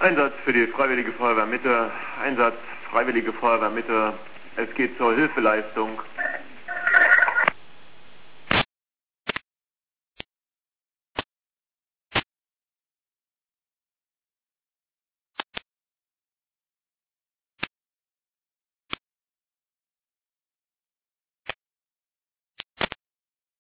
Einsatz für die Freiwillige Feuerwehr Mitte. Einsatz Freiwillige Feuerwehr Mitte. Es geht zur Hilfeleistung